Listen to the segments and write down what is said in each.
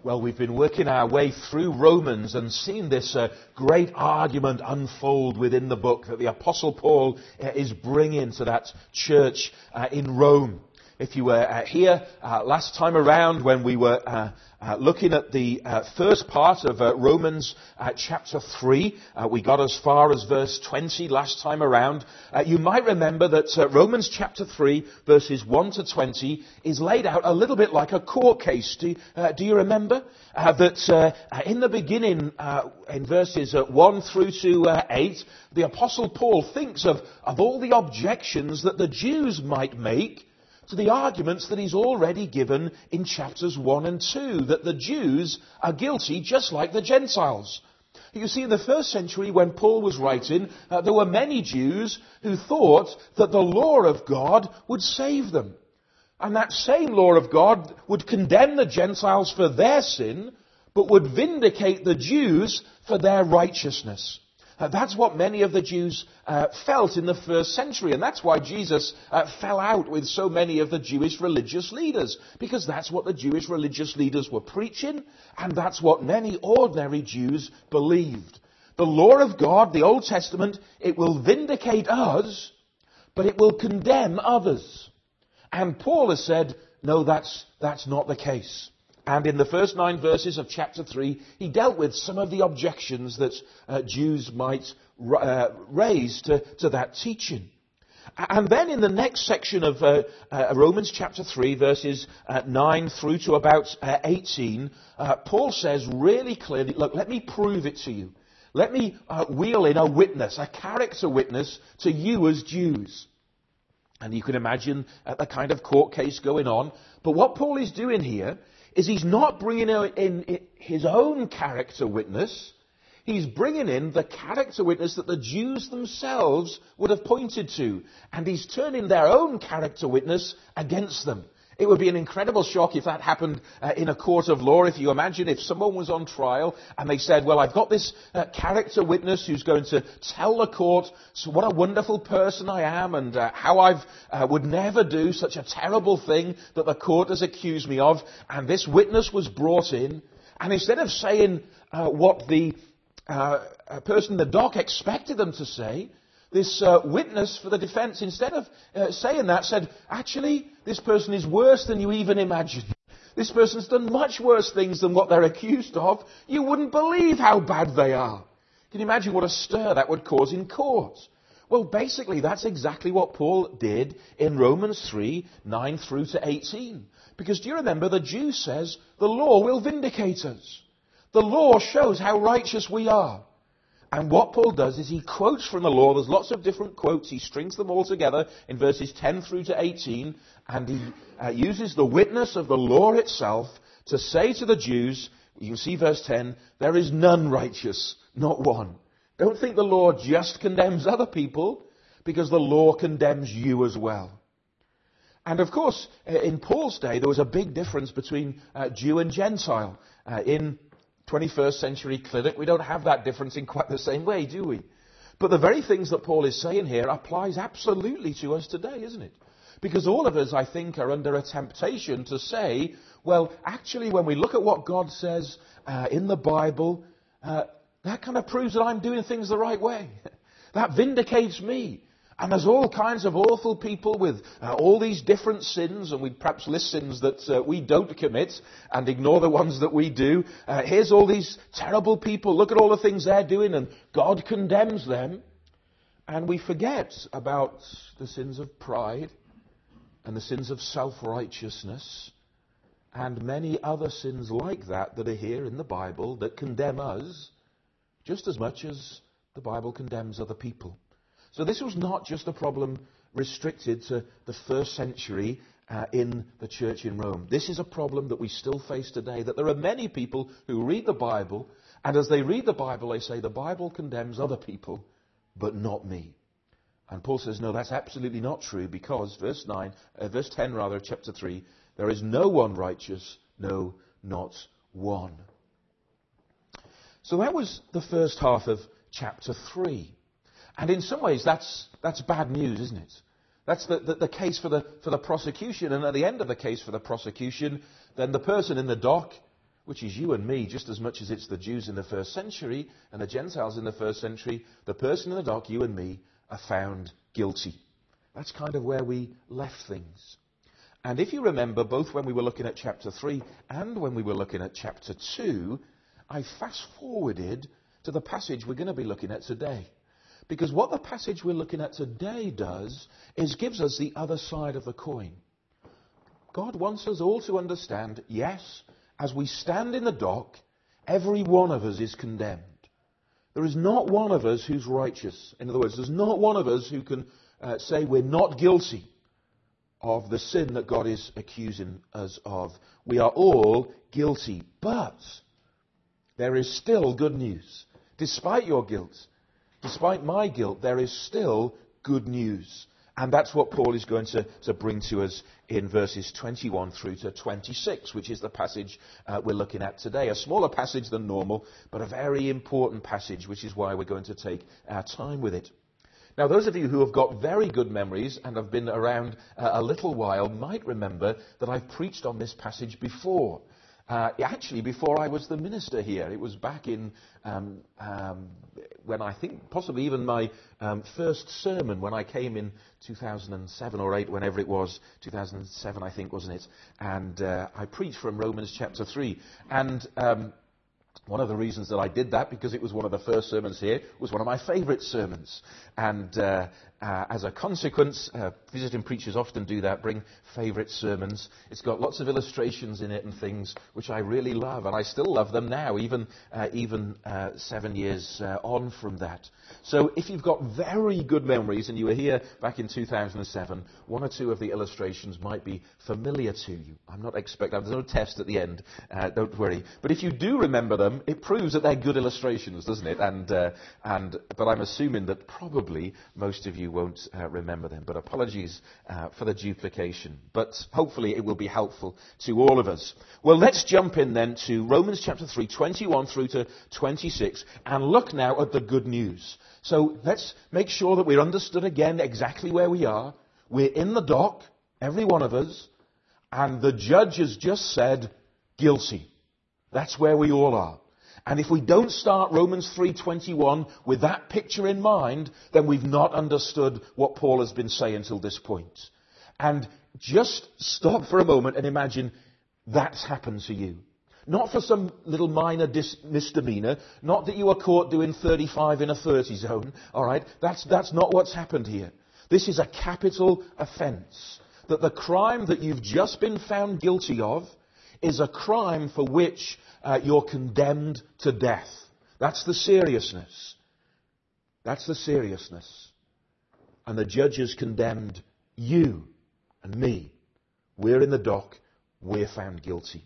Well, we've been working our way through Romans and seen this great argument unfold within the book that the Apostle Paul is bringing to that church in Rome. If you were here last time around when we were looking at the first part of Romans chapter 3, we got as far as verse 20 last time around. You might remember that Romans chapter 3, verses 1 to 20, is laid out a little bit like a court case. Do you remember? That in the beginning, in verses 1 through to 8, the Apostle Paul thinks of all the objections that the Jews might make to the arguments that he's already given in chapters 1 and 2, that the Jews are guilty just like the Gentiles. You see, in the first century when Paul was writing, there were many Jews who thought that the law of God would save them. And that same law of God would condemn the Gentiles for their sin, but would vindicate the Jews for their righteousness. That's what many of the Jews felt in the first century, and that's why Jesus fell out with so many of the Jewish religious leaders, because that's what the Jewish religious leaders were preaching, and that's what many ordinary Jews believed. The law of God, the Old Testament, it will vindicate us, but it will condemn others. And Paul has said, no, that's not the case. And in the first 9 verses of chapter 3, he dealt with some of the objections that Jews might raise to that teaching. And then in the next section of Romans chapter 3, verses 9 through to about 18, Paul says really clearly, look, let me prove it to you. Let me wheel in a witness, a character witness to you as Jews. And you can imagine the kind of court case going on. But what Paul is doing here is he's not bringing in his own character witness. He's bringing in the character witness that the Jews themselves would have pointed to. And he's turning their own character witness against them. It would be an incredible shock if that happened in a court of law. If you imagine if someone was on trial and they said, well, I've got this character witness who's going to tell the court so what a wonderful person I am and how I would never do such a terrible thing that the court has accused me of. And this witness was brought in. And instead of saying what the person in the dock expected them to say, this witness for the defense, instead of saying that, said, actually, this person is worse than you even imagined. This person's done much worse things than what they're accused of. You wouldn't believe how bad they are. Can you imagine what a stir that would cause in court? Well, basically, that's exactly what Paul did in Romans 3, 9 through to 18. Because do you remember, the Jew says, the law will vindicate us. The law shows how righteous we are. And what Paul does is he quotes from the law. There's lots of different quotes. He strings them all together in verses 10 through to 18. And he uses the witness of the law itself to say to the Jews, you can see verse 10, there is none righteous, not one. Don't think the law just condemns other people, because the law condemns you as well. And of course, in Paul's day, there was a big difference between Jew and Gentile. In 21st century clinic, we don't have that difference in quite the same way, do we? But the very things that Paul is saying here applies absolutely to us today, isn't it? Because all of us, I think, are under a temptation to say, well, actually, when we look at what God says in the Bible, that kind of proves that I'm doing things the right way. That vindicates me. And there's all kinds of awful people with all these different sins, and we perhaps list sins that we don't commit and ignore the ones that we do. Here's all these terrible people. Look at all the things they're doing, and God condemns them. And we forget about the sins of pride and the sins of self-righteousness and many other sins like that that are here in the Bible that condemn us just as much as the Bible condemns other people. So this was not just a problem restricted to the first century in the church in Rome. This is a problem that we still face today, that there are many people who read the Bible, and as they read the Bible, they say, the Bible condemns other people, but not me. And Paul says, no, that's absolutely not true, because verse 10, chapter 3, there is no one righteous, no, not one. So that was the first half of chapter 3. And in some ways, that's bad news, isn't it? That's the case for the prosecution. And at the end of the case for the prosecution, then the person in the dock which is you and me, just as much as it's the Jews in the first century and the Gentiles in the first century, the person in the dock, you and me, are found guilty. That's kind of where we left things. And if you remember, both when we were looking at chapter 3 and when we were looking at chapter 2, I fast-forwarded to the passage we're going to be looking at today. Because what the passage we're looking at today does is gives us the other side of the coin. God wants us all to understand, yes, as we stand in the dock, every one of us is condemned. There is not one of us who's righteous. In other words, there's not one of us who can say we're not guilty of the sin that God is accusing us of. We are all guilty. But there is still good news. Despite your guilt, despite my guilt, there is still good news. And that's what Paul is going to bring to us in verses 21 through to 26, which is the passage we're looking at today. A smaller passage than normal, but a very important passage, which is why we're going to take our time with it. Now, those of you who have got very good memories and have been around a little while might remember that I've preached on this passage before. Actually, before I was the minister here. It was back in when I think possibly even my first sermon when I came in 2007 or 8, whenever it was, 2007 I think, wasn't it? And I preached from Romans chapter 3. And one of the reasons that I did that, because it was one of the first sermons here, was one of my favourite sermons. And as a consequence, visiting preachers often do that, bring favourite sermons. It's got lots of illustrations in it and things which I really love, and I still love them now, even 7 years on from that. So if you've got very good memories and you were here back in 2007, one or two of the illustrations might be familiar to you. I'm not expecting, there's no test at the end, don't worry. But if you do remember them, it proves that they're good illustrations, doesn't it? But I'm assuming that probably most of you won't remember them. But apologies for the duplication. But hopefully it will be helpful to all of us. Well, let's jump in then to Romans chapter 3, 21 through to 26, and look now at the good news. So let's make sure that we're understood again exactly where we are. We're in the dock, every one of us, and the judge has just said, guilty. That's where we all are. And if we don't start Romans 3:21 with that picture in mind, then we've not understood what Paul has been saying till this point. And just stop for a moment and imagine that's happened to you. Not for some little minor misdemeanor, not that you were caught doing 35 in a 30 zone, all right? That's not what's happened here. This is a capital offence. That the crime that you've just been found guilty of is a crime for which you're condemned to death. That's the seriousness. That's the seriousness. And the judge has condemned you and me. We're in the dock. We're found guilty.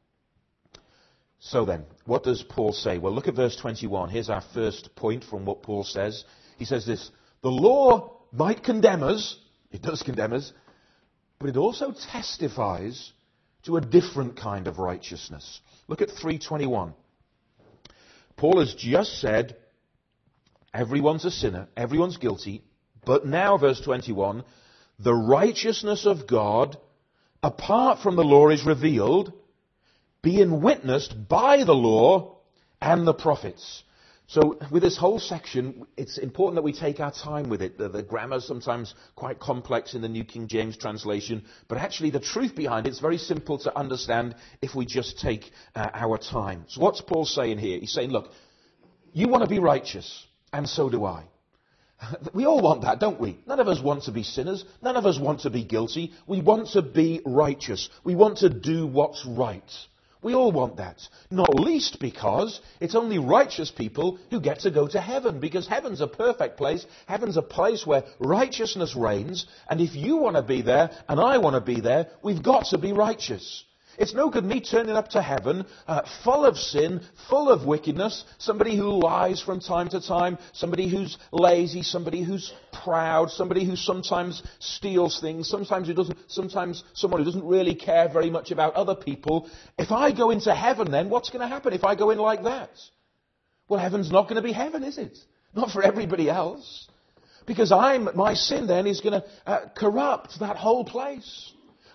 So then, what does Paul say? Well, look at verse 21. Here's our first point from what Paul says. He says this: the law might condemn us. It does condemn us. But it also testifies to a different kind of righteousness. Look at 3:21. Paul has just said, everyone's a sinner, everyone's guilty, but now, verse 21, the righteousness of God, apart from the law, is revealed, being witnessed by the law and the prophets. So with this whole section, it's important that we take our time with it. The grammar is sometimes quite complex in the New King James translation, but actually the truth behind it is very simple to understand if we just take our time. So what's Paul saying here? He's saying, look, you want to be righteous, and so do I. We all want that, don't we? None of us want to be sinners. None of us want to be guilty. We want to be righteous. We want to do what's right. We all want that. Not least because it's only righteous people who get to go to heaven. Because heaven's a perfect place. Heaven's a place where righteousness reigns. And if you want to be there and I want to be there, we've got to be righteous. It's no good me turning up to heaven full of sin, full of wickedness, somebody who lies from time to time, somebody who's lazy, somebody who's proud, somebody who sometimes steals things, sometimes someone who doesn't really care very much about other people. If I go into heaven then, what's going to happen if I go in like that? Well, heaven's not going to be heaven, is it? Not for everybody else. Because my sin then is going to corrupt that whole place.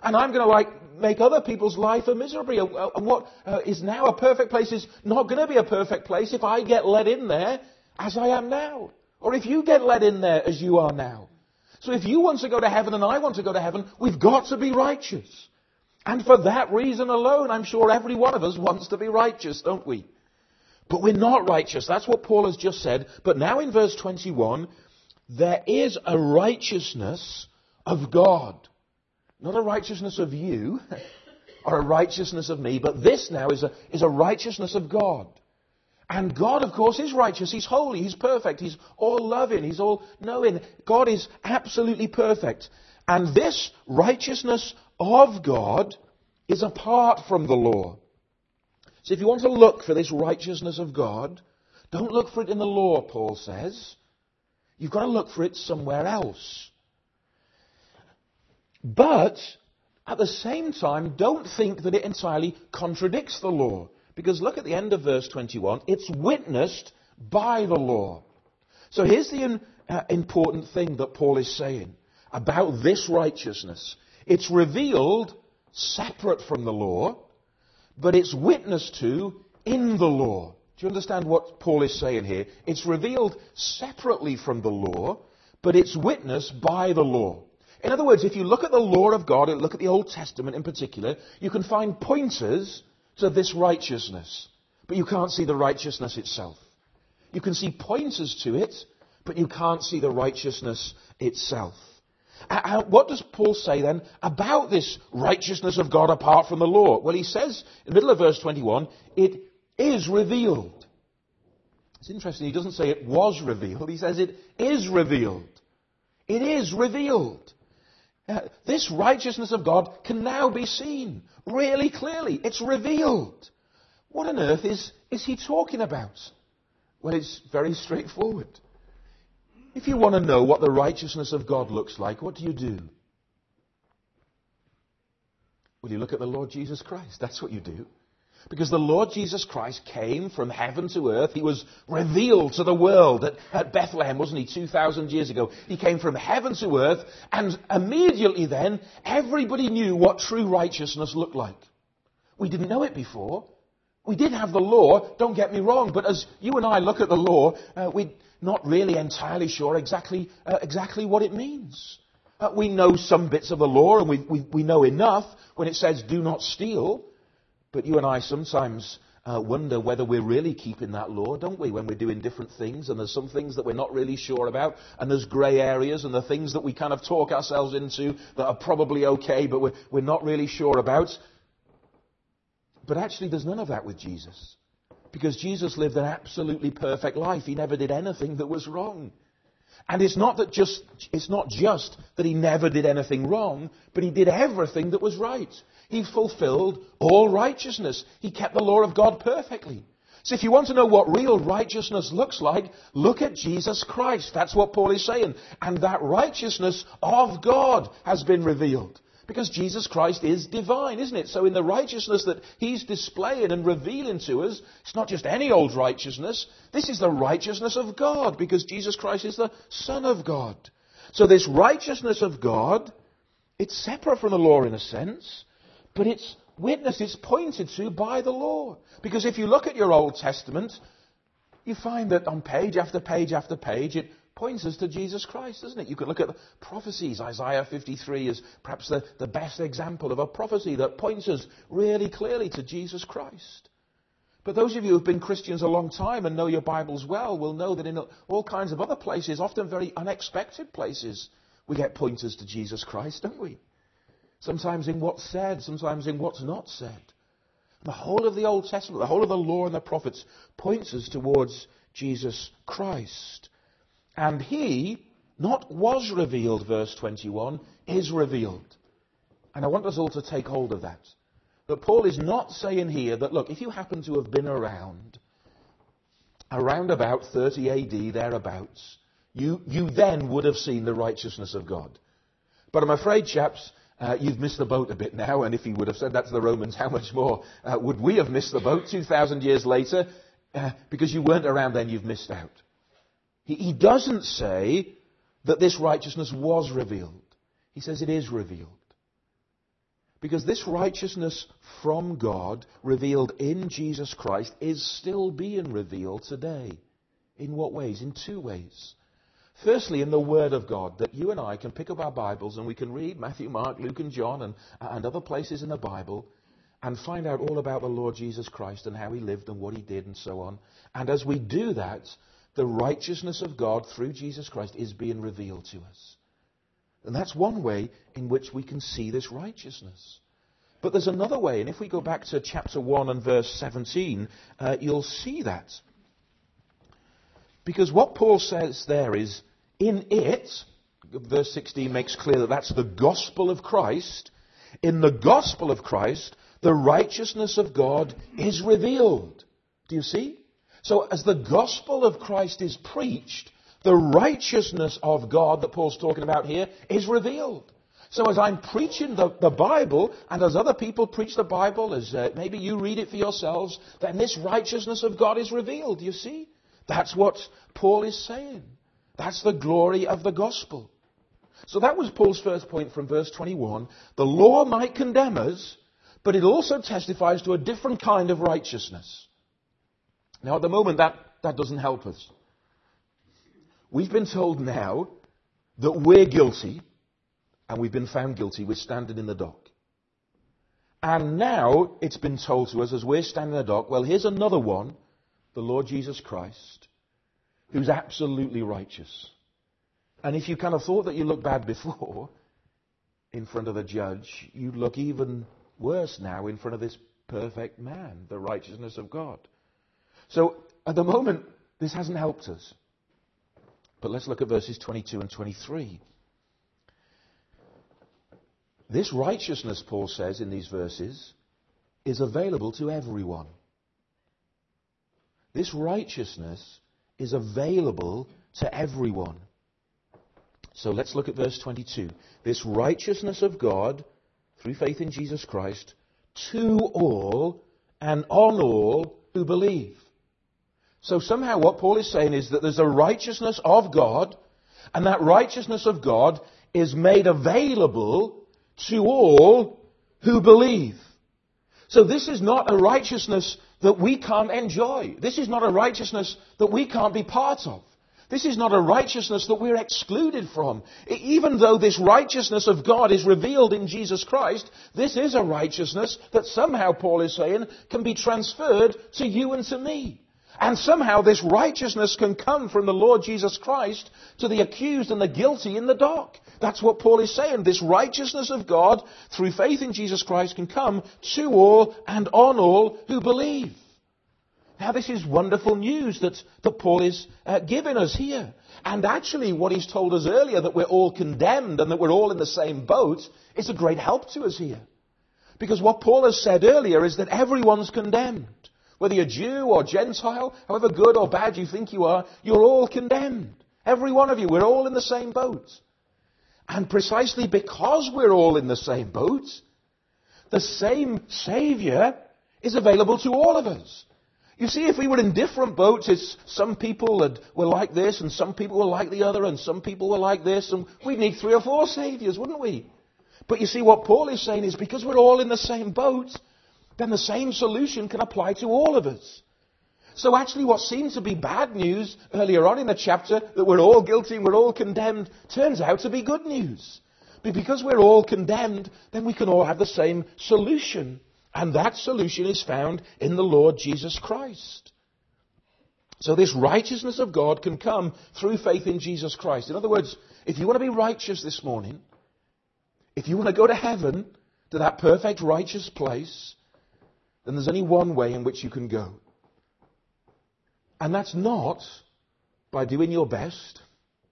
And I'm going to make other people's life a misery. And what is now a perfect place is not going to be a perfect place if I get let in there as I am now. Or if you get let in there as you are now. So if you want to go to heaven and I want to go to heaven, we've got to be righteous. And for that reason alone, I'm sure every one of us wants to be righteous, don't we? But we're not righteous. That's what Paul has just said. But now in verse 21, there is a righteousness of God. Not a righteousness of you or a righteousness of me, but this now is a righteousness of God. And God, of course, is righteous. He's holy. He's perfect. He's all loving. He's all knowing. God is absolutely perfect. And this righteousness of God is apart from the law. So if you want to look for this righteousness of God, don't look for it in the law, Paul says. You've got to look for it somewhere else. But at the same time, don't think that it entirely contradicts the law. Because look at the end of verse 21. It's witnessed by the law. So here's the important thing that Paul is saying about this righteousness. It's revealed separate from the law, but it's witnessed to in the law. Do you understand what Paul is saying here? It's revealed separately from the law, but it's witnessed by the law. In other words, if you look at the law of God, and look at the Old Testament in particular, you can find pointers to this righteousness, but you can't see the righteousness itself. You can see pointers to it, but you can't see the righteousness itself. What does Paul say then about this righteousness of God apart from the law? Well, he says in the middle of verse 21, it is revealed. It's interesting, he doesn't say it was revealed, he says it is revealed. It is revealed. This righteousness of God can now be seen really clearly. It's revealed. What on earth is he talking about? Well, it's very straightforward. If you want to know what the righteousness of God looks like, what do? Well, you look at the Lord Jesus Christ. That's what you do. Because the Lord Jesus Christ came from heaven to earth. He was revealed to the world at Bethlehem, wasn't he, 2,000 years ago. He came from heaven to earth, and immediately then, everybody knew what true righteousness looked like. We didn't know it before. We did have the law, don't get me wrong, but as you and I look at the law, we're not really entirely sure exactly what it means. We know some bits of the law, and we know enough when it says, do not steal. But you and I sometimes wonder whether we're really keeping that law, don't we, when we're doing different things, and there's some things that we're not really sure about, and there's grey areas, and the things that we kind of talk ourselves into that are probably okay, but we're not really sure about. But actually there's none of that with Jesus. Because Jesus lived an absolutely perfect life. He never did anything that was wrong. And it's not just that he never did anything wrong, but he did everything that was right. He fulfilled all righteousness. He kept the law of God perfectly. So if you want to know what real righteousness looks like, look at Jesus Christ. That's what Paul is saying. And that righteousness of God has been revealed. Because Jesus Christ is divine, isn't it? So in the righteousness that he's displaying and revealing to us, it's not just any old righteousness. This is the righteousness of God, because Jesus Christ is the Son of God. So this righteousness of God, it's separate from the law in a sense, but it's witnessed, it's pointed to by the law. Because if you look at your Old Testament, you find that on page after page after page, it points us to Jesus Christ, doesn't it? You can look at the prophecies. Isaiah 53 is perhaps the best example of a prophecy that points us really clearly to Jesus Christ. But those of you who have been Christians a long time and know your Bibles well will know that in all kinds of other places, often very unexpected places, we get pointers to Jesus Christ, don't we? Sometimes in what's said, sometimes in what's not said. The whole of the Old Testament, the whole of the law and the prophets points us towards Jesus Christ. And he, not was revealed, verse 21, is revealed. And I want us all to take hold of that. That Paul is not saying here that, look, if you happen to have been around about 30 AD, thereabouts, you then would have seen the righteousness of God. But I'm afraid, chaps, you've missed the boat a bit now, and if he would have said that to the Romans, how much more would we have missed the boat 2,000 years later? Because you weren't around then, you've missed out. He doesn't say that this righteousness was revealed. He says it is revealed. Because this righteousness from God, revealed in Jesus Christ, is still being revealed today. In what ways? In two ways. Firstly, in the Word of God, that you and I can pick up our Bibles and we can read Matthew, Mark, Luke and John and other places in the Bible and find out all about the Lord Jesus Christ and how he lived and what he did and so on. And as we do that, the righteousness of God through Jesus Christ is being revealed to us. And that's one way in which we can see this righteousness. But there's another way, and if we go back to chapter 1 and verse 17, you'll see that. Because what Paul says there is, in it, verse 16 makes clear that that's the gospel of Christ. In the gospel of Christ, the righteousness of God is revealed. Do you see? So as the gospel of Christ is preached, the righteousness of God that Paul's talking about here is revealed. So as I'm preaching the Bible, and as other people preach the Bible, as maybe you read it for yourselves, then this righteousness of God is revealed. Do you see? That's what Paul is saying. That's the glory of the gospel. So that was Paul's first point from verse 21. The law might condemn us, but it also testifies to a different kind of righteousness. Now at the moment that doesn't help us. We've been told now that we're guilty, and we've been found guilty. We're standing in the dock. And now it's been told to us as we're standing in the dock, well, here's another one, the Lord Jesus Christ, who's absolutely righteous. And if you kind of thought that you looked bad before in front of the judge, you look even worse now in front of this perfect man, the righteousness of God. So at the moment, this hasn't helped us. But let's look at verses 22 and 23. This righteousness, Paul says in these verses, is available to everyone. This righteousness is available to everyone. So let's look at verse 22. This righteousness of God, through faith in Jesus Christ, to all and on all who believe. So somehow what Paul is saying is that there's a righteousness of God, and that righteousness of God is made available to all who believe. So this is not a righteousness that we can't enjoy. This is not a righteousness that we can't be part of. This is not a righteousness that we're excluded from. Even though this righteousness of God is revealed in Jesus Christ, this is a righteousness that somehow, Paul is saying, can be transferred to you and to me. And somehow this righteousness can come from the Lord Jesus Christ to the accused and the guilty in the dock. That's what Paul is saying. This righteousness of God through faith in Jesus Christ can come to all and on all who believe. Now this is wonderful news that Paul is giving us here. And actually what he's told us earlier, that we're all condemned and that we're all in the same boat, is a great help to us here. Because what Paul has said earlier is that everyone's condemned. Whether you're Jew or Gentile, however good or bad you think you are, you're all condemned. Every one of you, we're all in the same boat. And precisely because we're all in the same boat, the same Saviour is available to all of us. You see, if we were in different boats, it's some people were like this, and some people were like the other, and some people were like this, and we'd need 3 or 4 Saviours, wouldn't we? But you see, what Paul is saying is because we're all in the same boat, then the same solution can apply to all of us. So actually what seemed to be bad news earlier on in the chapter, that we're all guilty and we're all condemned, turns out to be good news. But because we're all condemned, then we can all have the same solution. And that solution is found in the Lord Jesus Christ. So this righteousness of God can come through faith in Jesus Christ. In other words, if you want to be righteous this morning, if you want to go to heaven, to that perfect righteous place, then there's only one way in which you can go. And that's not by doing your best.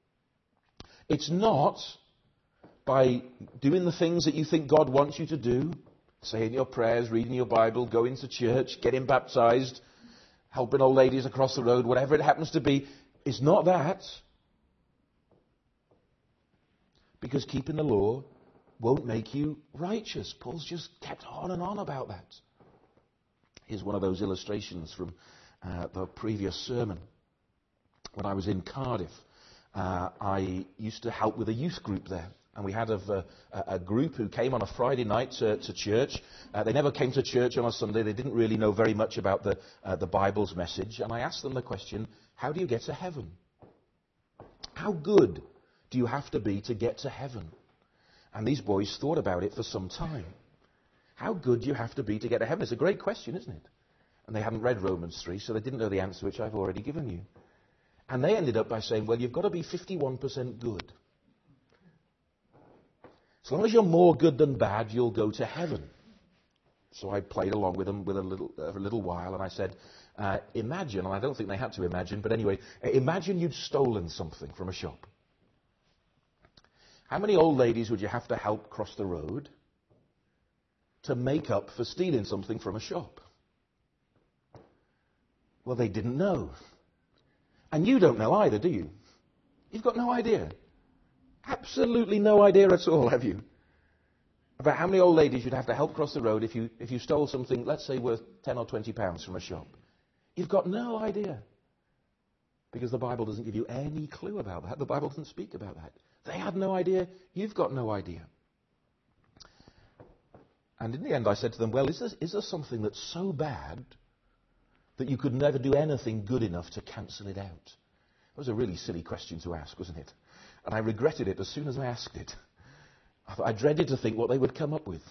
It's not by doing the things that you think God wants you to do. Saying your prayers, reading your Bible, going to church, getting baptized, helping old ladies across the road, whatever it happens to be. It's not that. Because keeping the law won't make you righteous. Paul's just kept on and on about that. Here's one of those illustrations from the previous sermon. When I was in Cardiff, I used to help with a youth group there. And we had a group who came on a Friday night to church. They never came to church on a Sunday. They didn't really know very much about the Bible's message. And I asked them the question, how do you get to heaven? How good do you have to be to get to heaven? And these boys thought about it for some time. How good do you have to be to get to heaven? It's a great question, isn't it? And they hadn't read Romans 3, so they didn't know the answer, which I've already given you. And they ended up by saying, well, you've got to be 51% good. As long as you're more good than bad, you'll go to heaven. So I played along with them with a little while, and I said, imagine, and I don't think they had to imagine, but anyway, imagine you'd stolen something from a shop. How many old ladies would you have to help cross the road to make up for stealing something from a shop? Well, they didn't know. And you don't know either, do you? You've got no idea. Absolutely no idea at all, have you? About how many old ladies you'd have to help cross the road if you stole something, let's say, worth 10 or 20 pounds from a shop. You've got no idea. Because the Bible doesn't give you any clue about that. The Bible doesn't speak about that. They had no idea. You've got no idea. And in the end I said to them, well, is there something that's so bad that you could never do anything good enough to cancel it out? It was a really silly question to ask, wasn't it? And I regretted it as soon as I asked it. I dreaded to think what they would come up with.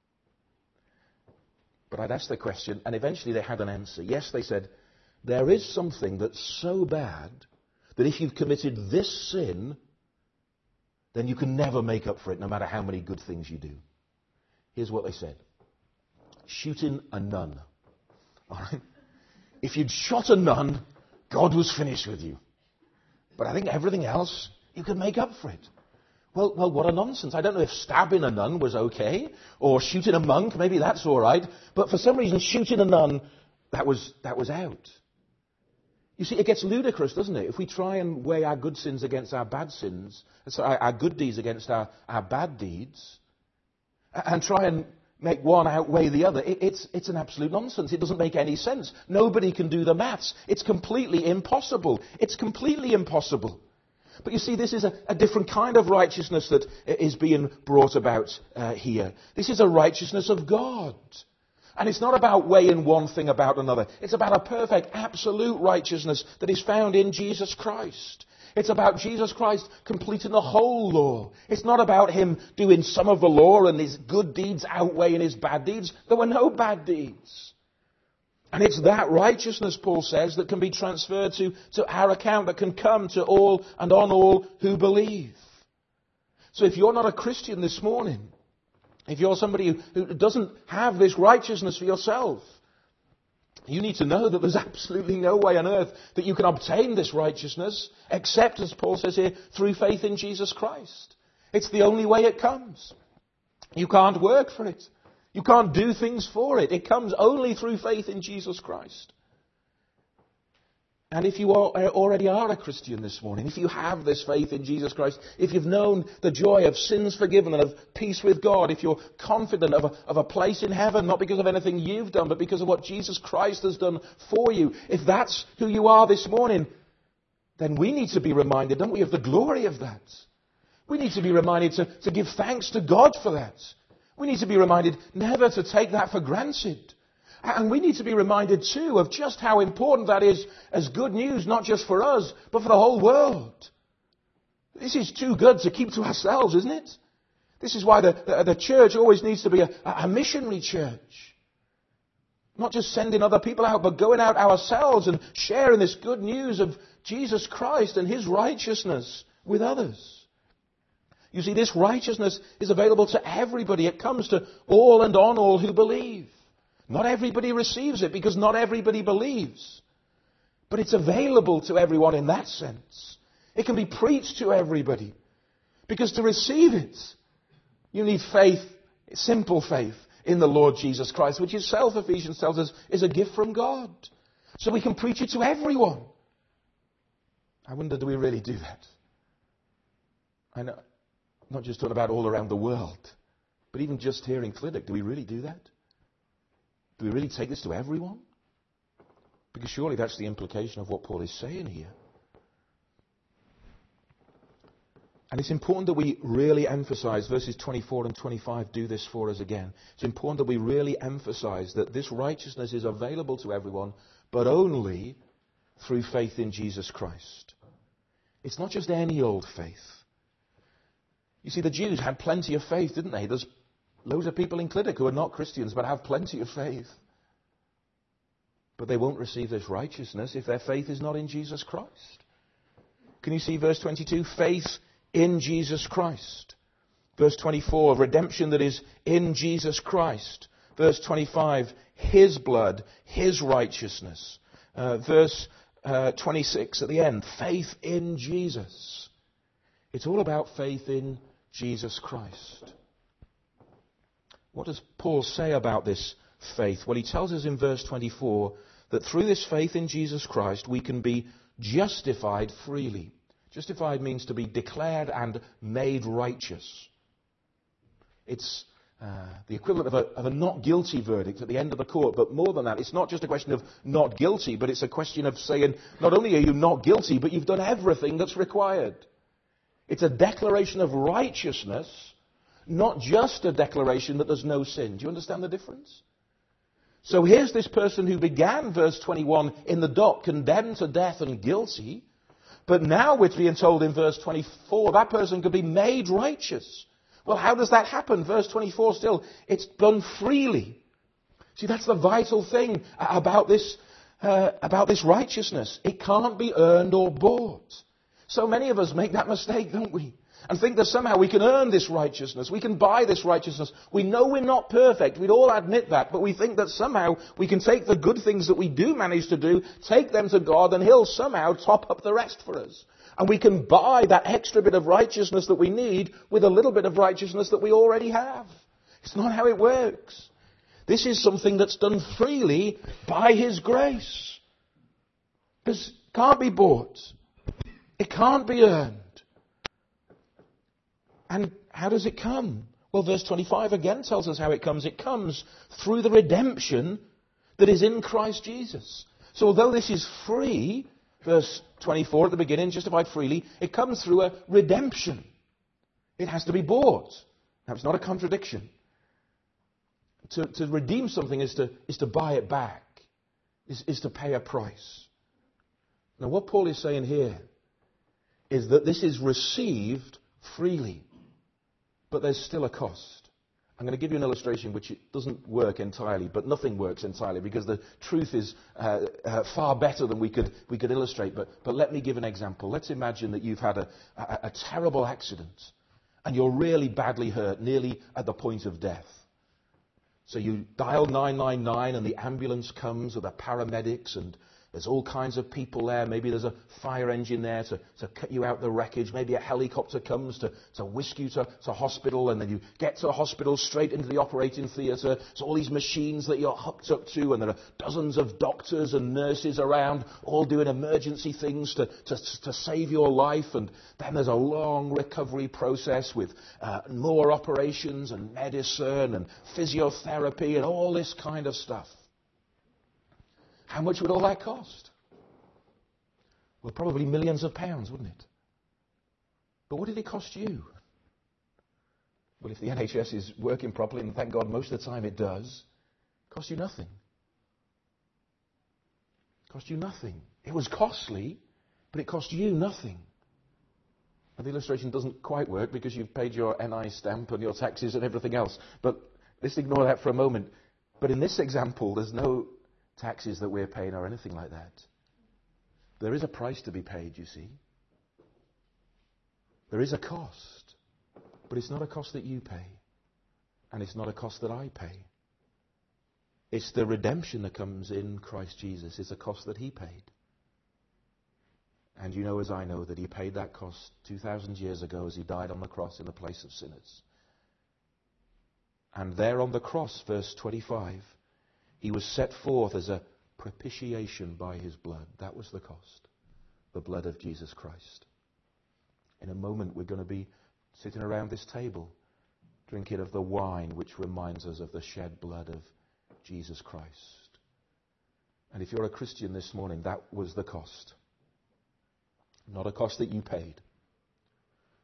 But I'd asked the question, and eventually they had an answer. Yes, they said, there is something that's so bad that if you've committed this sin, then you can never make up for it, no matter how many good things you do. Here's what they said. Shooting a nun. All right? If you'd shot a nun, God was finished with you. But I think everything else, you could make up for it. Well, what a nonsense. I don't know if stabbing a nun was okay, or shooting a monk, maybe that's all right. But for some reason, shooting a nun, that was out. You see, it gets ludicrous, doesn't it? If we try and weigh our good sins against our bad sins, so our good deeds against our bad deeds, and try and make one outweigh the other, it's an absolute nonsense. It doesn't make any sense. Nobody can do the maths. It's completely impossible. It's completely impossible. But you see, this is a different kind of righteousness that is being brought about here. This is a righteousness of God. And it's not about weighing one thing about another. It's about a perfect, absolute righteousness that is found in Jesus Christ. It's about Jesus Christ completing the whole law. It's not about him doing some of the law and his good deeds outweighing his bad deeds. There were no bad deeds. And it's that righteousness, Paul says, that can be transferred to our account, that can come to all and on all who believe. So if you're not a Christian this morning, if you're somebody who doesn't have this righteousness for yourself, you need to know that there's absolutely no way on earth that you can obtain this righteousness except, as Paul says here, through faith in Jesus Christ. It's the only way it comes. You can't work for it. You can't do things for it. It comes only through faith in Jesus Christ. And if you already are a Christian this morning, if you have this faith in Jesus Christ, if you've known the joy of sins forgiven and of peace with God, if you're confident of a place in heaven, not because of anything you've done, but because of what Jesus Christ has done for you, if that's who you are this morning, then we need to be reminded, don't we, of the glory of that. We need to be reminded to give thanks to God for that. We need to be reminded never to take that for granted. And we need to be reminded too of just how important that is as good news, not just for us, but for the whole world. This is too good to keep to ourselves, isn't it? This is why the church always needs to be a missionary church. Not just sending other people out, but going out ourselves and sharing this good news of Jesus Christ and his righteousness with others. You see, this righteousness is available to everybody. It comes to all and on all who believe. Not everybody receives it because not everybody believes. But it's available to everyone in that sense. It can be preached to everybody. Because to receive it, you need faith, simple faith in the Lord Jesus Christ, which itself, Ephesians tells us, is a gift from God. So we can preach it to everyone. I wonder, do we really do that? I know, not just talking about all around the world, but even just here in Clydach, do we really do that? Do we really take this to everyone? Because surely that's the implication of what Paul is saying here. And it's important that we really emphasize, verses 24 and 25 do this for us again. It's important that we really emphasize that this righteousness is available to everyone, but only through faith in Jesus Christ. It's not just any old faith. You see, the Jews had plenty of faith, didn't they? There's loads of people in Clinic who are not Christians but have plenty of faith. But they won't receive this righteousness if their faith is not in Jesus Christ. Can you see verse 22? Faith in Jesus Christ. Verse 24, redemption that is in Jesus Christ. Verse 25, His blood, His righteousness. Verse 26 at the end, faith in Jesus. It's all about faith in Jesus Christ. What does Paul say about this faith? Well, he tells us in verse 24 that through this faith in Jesus Christ we can be justified freely. Justified means to be declared and made righteous. It's the equivalent of a not guilty verdict at the end of the court. But more than that, it's not just a question of not guilty, but it's a question of saying, not only are you not guilty, but you've done everything that's required. It's a declaration of righteousness, not just a declaration that there's no sin. Do you understand the difference? So here's this person who began, verse 21, in the dock, condemned to death and guilty. But now we're being told in verse 24, that person could be made righteous. Well, how does that happen? Verse 24 still, it's done freely. See, that's the vital thing about this righteousness. It can't be earned or bought. So many of us make that mistake, don't we? And think that somehow we can earn this righteousness. We can buy this righteousness. We know we're not perfect. We'd all admit that. But we think that somehow we can take the good things that we do manage to do, take them to God, and He'll somehow top up the rest for us. And we can buy that extra bit of righteousness that we need with a little bit of righteousness that we already have. It's not how it works. This is something that's done freely by His grace. This can't be bought. It can't be earned. And how does it come? Well, verse 25 again tells us how it comes. It comes through the redemption that is in Christ Jesus. So although this is free, verse 24 at the beginning, justified freely, it comes through a redemption. It has to be bought. Now, it's not a contradiction. To redeem something is to buy it back, is to pay a price. Now, what Paul is saying here is that this is received freely. But there's still a cost. I'm going to give you an illustration which it doesn't work entirely, but nothing works entirely because the truth is far better than we could illustrate. But let me give an example. Let's imagine that you've had a terrible accident and you're really badly hurt, nearly at the point of death. So you dial 999 and the ambulance comes with the paramedics and there's all kinds of people there. Maybe there's a fire engine there to cut you out the wreckage. Maybe a helicopter comes to whisk you to hospital, and then you get to the hospital straight into the operating theatre. So all these machines that you're hooked up to, and there are dozens of doctors and nurses around, all doing emergency things to save your life. And then there's a long recovery process with more operations and medicine and physiotherapy and all this kind of stuff. How much would all that cost? Well, probably millions of pounds, wouldn't it? But what did it cost you? Well, if the NHS is working properly, and thank God most of the time it does, it cost you nothing. It cost you nothing. It was costly, but it cost you nothing. And the illustration doesn't quite work because you've paid your NI stamp and your taxes and everything else. But let's ignore that for a moment. But in this example, there's no taxes that we're paying or anything like that. There is a price to be paid, you see. There is a cost. But it's not a cost that you pay. And it's not a cost that I pay. It's the redemption that comes in Christ Jesus. It's a cost that He paid. And you know as I know that He paid that cost 2,000 years ago as He died on the cross in the place of sinners. And there on the cross, verse 25, He was set forth as a propitiation by His blood. That was the cost. The blood of Jesus Christ. In a moment we're going to be sitting around this table, drinking of the wine which reminds us of the shed blood of Jesus Christ. And if you're a Christian this morning, that was the cost. Not a cost that you paid.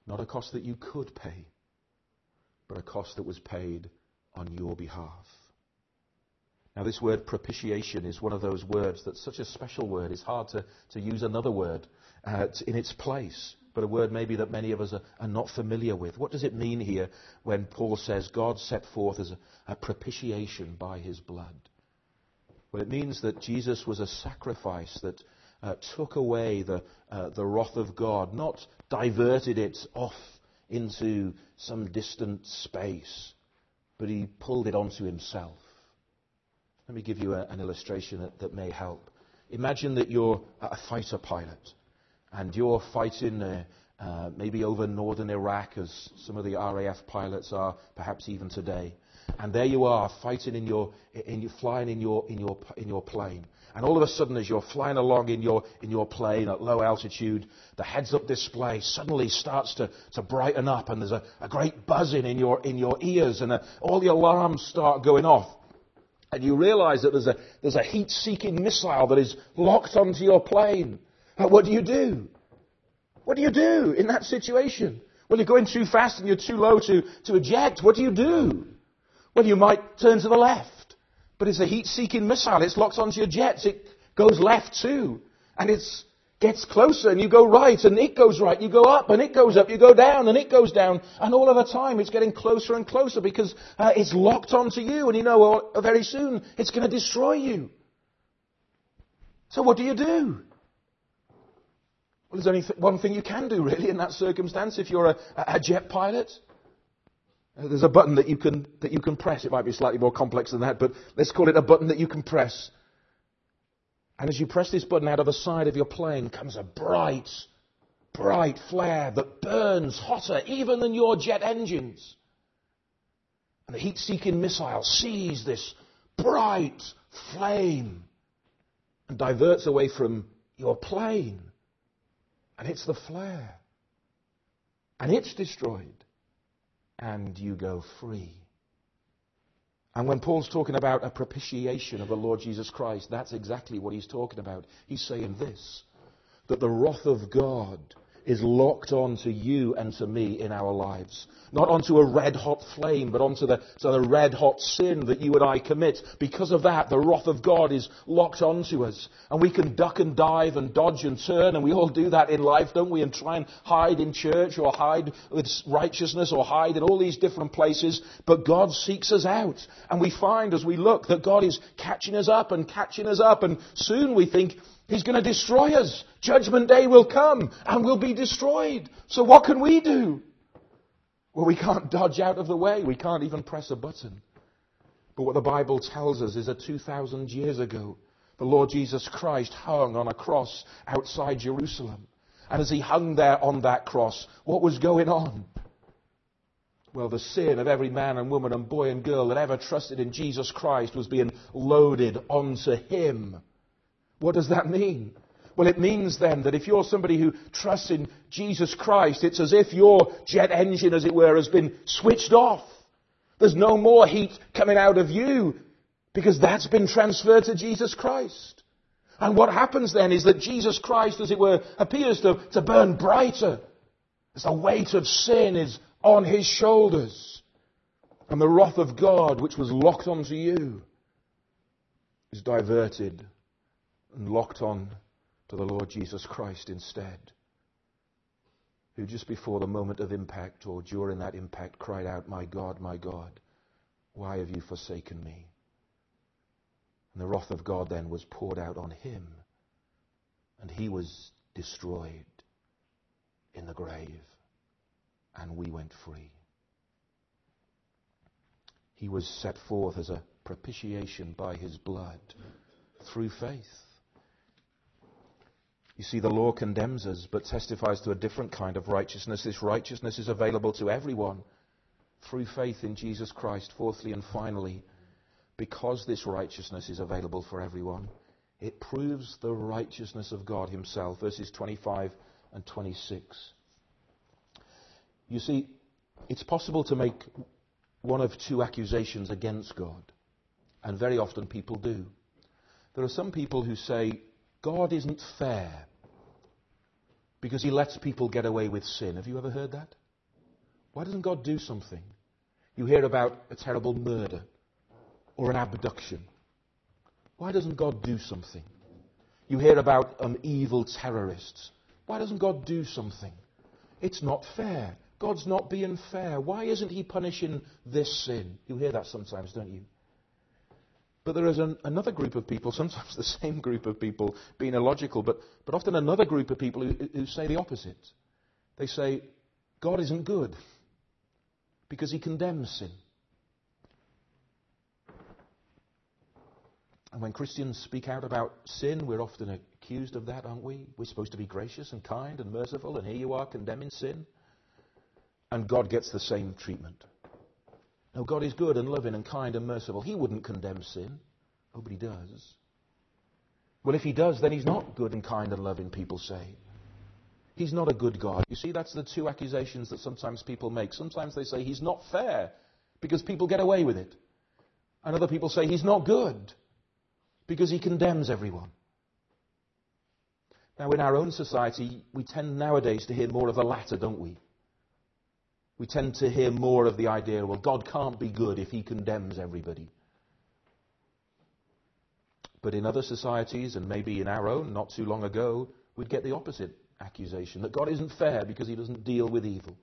Not a cost that you could pay, but a cost that was paid on your behalf. Now, this word propitiation is one of those words that's such a special word. It's hard to use another word in its place, but a word maybe that many of us are not familiar with. What does it mean here when Paul says God set forth as a propitiation by his blood? Well, it means that Jesus was a sacrifice that took away the wrath of God, not diverted it off into some distant space, but he pulled it onto himself. Let me give you an illustration that may help. Imagine that you're a fighter pilot and you're fighting maybe over northern Iraq, as some of the RAF pilots are, perhaps even today. And there you are, fighting flying in your plane. And all of a sudden, as you're flying along in your plane at low altitude, the heads-up display suddenly starts to brighten up, and there's a great buzzing in your ears, and all the alarms start going off. And you realize that there's a heat-seeking missile that is locked onto your plane. What do you do? What do you do in that situation? Well, you're going too fast and you're too low to eject. What do you do? Well, you might turn to the left. But it's a heat-seeking missile. It's locked onto your jets. It goes left too. And it gets closer, and you go right, and it goes right. You go up, and it goes up. You go down, and it goes down. And all of the time, it's getting closer and closer because it's locked onto you. And you know very soon it's going to destroy you. So what do you do? Well, there's only one thing you can do, really, in that circumstance. If you're a jet pilot, there's a button that you can press. It might be slightly more complex than that, but let's call it a button that you can press. And as you press this button, out of the side of your plane comes a bright flare that burns hotter even than your jet engines. And the heat-seeking missile sees this bright flame and diverts away from your plane and hits the flare. And it's destroyed. And you go free. And when Paul's talking about a propitiation of the Lord Jesus Christ, that's exactly what he's talking about. He's saying this, that the wrath of God is locked onto you and to me in our lives. Not onto a red-hot flame, but onto the red-hot sin that you and I commit. Because of that, the wrath of God is locked onto us. And we can duck and dive and dodge and turn, and we all do that in life, don't we? And try and hide in church, or hide with righteousness, or hide in all these different places. But God seeks us out. And we find as we look that God is catching us up, and soon we think He's going to destroy us. Judgment day will come and we'll be destroyed. So what can we do? Well, we can't dodge out of the way. We can't even press a button. But what the Bible tells us is that 2,000 years ago, the Lord Jesus Christ hung on a cross outside Jerusalem. And as he hung there on that cross, what was going on? Well, the sin of every man and woman and boy and girl that ever trusted in Jesus Christ was being loaded onto him. What does that mean? Well, it means then that if you're somebody who trusts in Jesus Christ, it's as if your jet engine, as it were, has been switched off. There's no more heat coming out of you because that's been transferred to Jesus Christ. And what happens then is that Jesus Christ, as it were, appears to burn brighter as the weight of sin is on his shoulders. And the wrath of God, which was locked onto you, is diverted and locked on to the Lord Jesus Christ instead, who just before the moment of impact or during that impact cried out, my God, why have you forsaken me? And the wrath of God then was poured out on him, and he was destroyed in the grave, and we went free. He was set forth as a propitiation by his blood through faith. You see, the law condemns us, but testifies to a different kind of righteousness. This righteousness is available to everyone through faith in Jesus Christ. Fourthly and finally, because this righteousness is available for everyone, it proves the righteousness of God himself. Verses 25 and 26. You see, it's possible to make one of two accusations against God, and very often people do. There are some people who say, God isn't fair because he lets people get away with sin. Have you ever heard that? Why doesn't God do something? You hear about a terrible murder or an abduction. Why doesn't God do something? You hear about evil terrorists. Why doesn't God do something? It's not fair. God's not being fair. Why isn't he punishing this sin? You hear that sometimes, don't you? But there is another group of people, sometimes the same group of people, being illogical, but often another group of people who say the opposite. They say, God isn't good because he condemns sin. And when Christians speak out about sin, we're often accused of that, aren't we? We're supposed to be gracious and kind and merciful, and here you are condemning sin. And God gets the same treatment. No, God is good and loving and kind and merciful. He wouldn't condemn sin. Oh, but he does. Well, if he does, then he's not good and kind and loving, people say. He's not a good God. You see, that's the two accusations that sometimes people make. Sometimes they say he's not fair because people get away with it. And other people say he's not good because he condemns everyone. Now, in our own society, we tend nowadays to hear more of the latter, don't we? We tend to hear more of the idea, well, God can't be good if he condemns everybody. But in other societies, and maybe in our own, not too long ago, we'd get the opposite accusation, that God isn't fair because he doesn't deal with evil.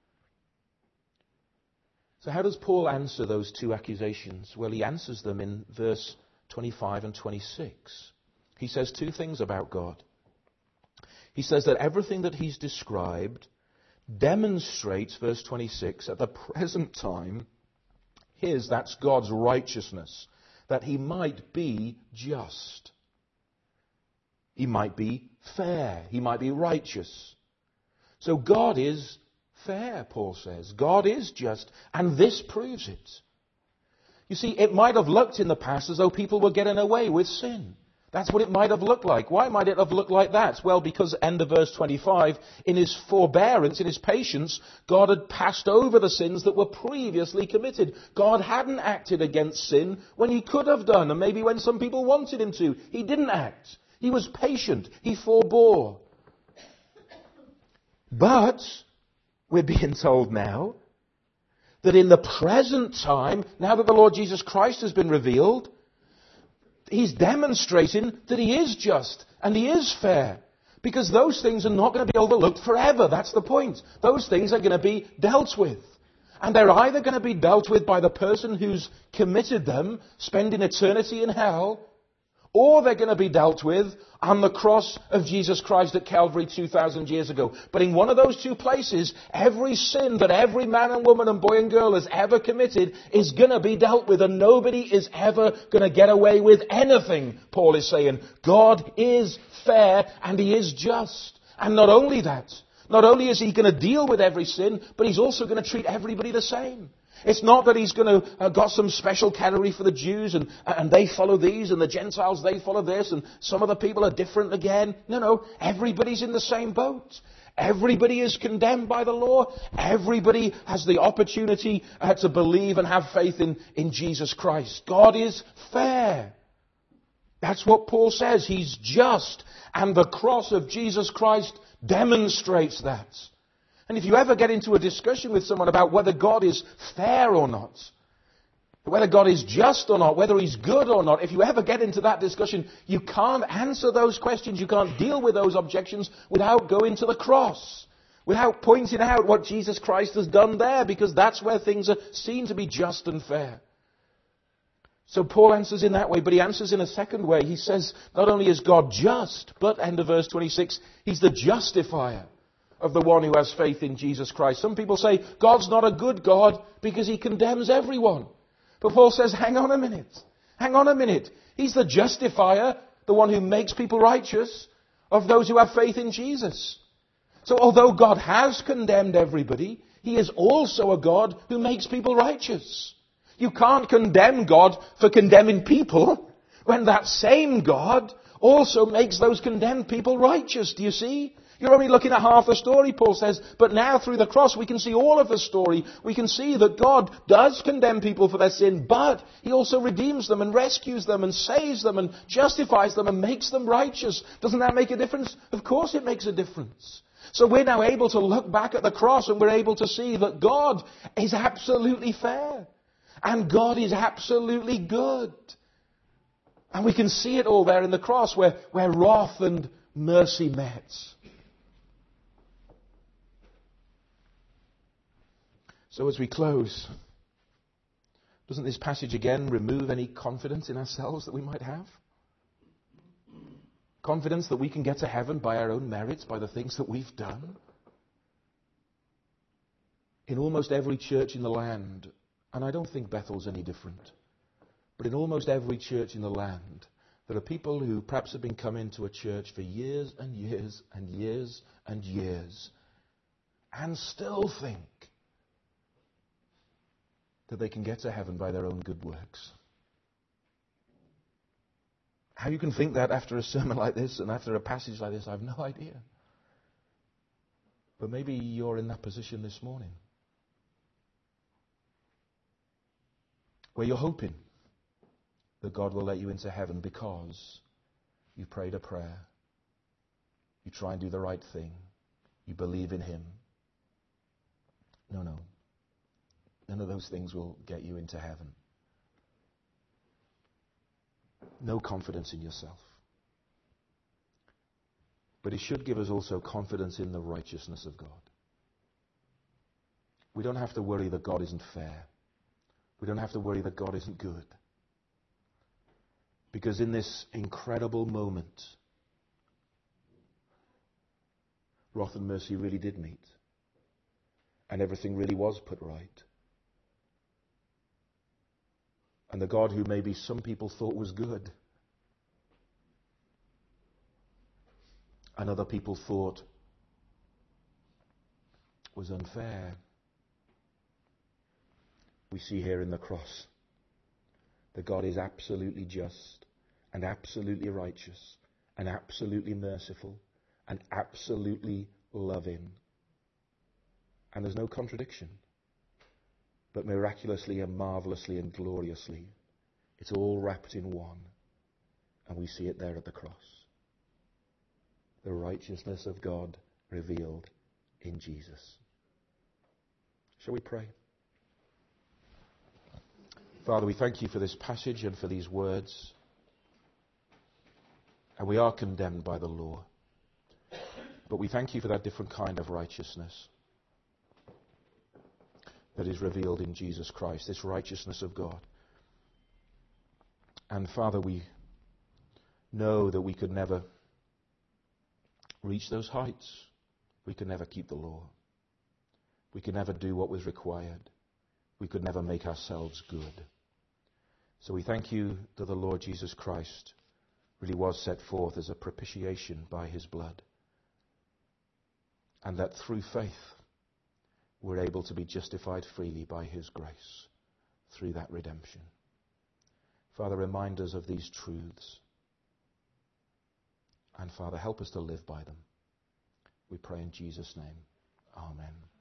So how does Paul answer those two accusations? Well, he answers them in verse 25 and 26. He says two things about God. He says that everything that he's described demonstrates, verse 26, at the present time, that's God's righteousness, that he might be just. He might be fair. He might be righteous. So God is fair, Paul says. God is just, and this proves it. You see, it might have looked in the past as though people were getting away with sin. That's what it might have looked like. Why might it have looked like that? Well, because, end of verse 25, in his forbearance, in his patience, God had passed over the sins that were previously committed. God hadn't acted against sin when he could have done, and maybe when some people wanted him to. He didn't act. He was patient. He forebore. But we're being told now that in the present time, now that the Lord Jesus Christ has been revealed, he's demonstrating that he is just and he is fair. Because those things are not going to be overlooked forever. That's the point. Those things are going to be dealt with. And they're either going to be dealt with by the person who's committed them, spending eternity in hell, or they're going to be dealt with on the cross of Jesus Christ at Calvary 2,000 years ago. But in one of those two places, every sin that every man and woman and boy and girl has ever committed is going to be dealt with, and nobody is ever going to get away with anything, Paul is saying. God is fair and he is just. And not only that, not only is he going to deal with every sin, but he's also going to treat everybody the same. It's not that he's going to got some special category for the Jews and they follow these, and the Gentiles, they follow this, and some other people are different again. No, everybody's in the same boat. Everybody is condemned by the law. Everybody has the opportunity to believe and have faith in Jesus Christ. God is fair. That's what Paul says. He's just. And the cross of Jesus Christ demonstrates that. And if you ever get into a discussion with someone about whether God is fair or not, whether God is just or not, whether he's good or not, if you ever get into that discussion, you can't answer those questions, you can't deal with those objections without going to the cross, without pointing out what Jesus Christ has done there, because that's where things are seen to be just and fair. So Paul answers in that way, but he answers in a second way. He says, not only is God just, but, end of verse 26, he's the justifier of the one who has faith in Jesus Christ. Some people say, God's not a good God because he condemns everyone. But Paul says, hang on a minute. He's the justifier, the one who makes people righteous, of those who have faith in Jesus. So although God has condemned everybody, he is also a God who makes people righteous. You can't condemn God for condemning people when that same God also makes those condemned people righteous. Do you see? You're only looking at half the story, Paul says. But now through the cross we can see all of the story. We can see that God does condemn people for their sin, but he also redeems them and rescues them and saves them and justifies them and makes them righteous. Doesn't that make a difference? Of course it makes a difference. So we're now able to look back at the cross and we're able to see that God is absolutely fair. And God is absolutely good. And we can see it all there in the cross where wrath and mercy met. So as we close, doesn't this passage again remove any confidence in ourselves that we might have? Confidence that we can get to heaven by our own merits, by the things that we've done? In almost every church in the land, and I don't think Bethel's any different, but in almost every church in the land, there are people who perhaps have been coming to a church for years and years and years and years, and still think that they can get to heaven by their own good works. How you can think that after a sermon like this and after a passage like this, I have no idea. But maybe you're in that position this morning, where you're hoping that God will let you into heaven because you prayed a prayer, you try and do the right thing, you believe in Him. No. None of those things will get you into heaven. No confidence in yourself. But it should give us also confidence in the righteousness of God. We don't have to worry that God isn't fair. We don't have to worry that God isn't good. Because in this incredible moment, wrath and mercy really did meet. And everything really was put right. And the God who maybe some people thought was good, and other people thought was unfair, we see here in the cross that God is absolutely just and absolutely righteous and absolutely merciful and absolutely loving. And there's no contradiction. But miraculously and marvelously and gloriously, it's all wrapped in one. And we see it there at the cross. The righteousness of God revealed in Jesus. Shall we pray? Father, we thank you for this passage and for these words. And we are condemned by the law. But we thank you for that different kind of righteousness that is revealed in Jesus Christ, this righteousness of God. And Father, we know that we could never reach those heights. We could never keep the law. We could never do what was required. We could never make ourselves good. So we thank you that the Lord Jesus Christ really was set forth as a propitiation by His blood. And that through faith, we're able to be justified freely by His grace through that redemption. Father, remind us of these truths. And Father, help us to live by them. We pray in Jesus' name. Amen.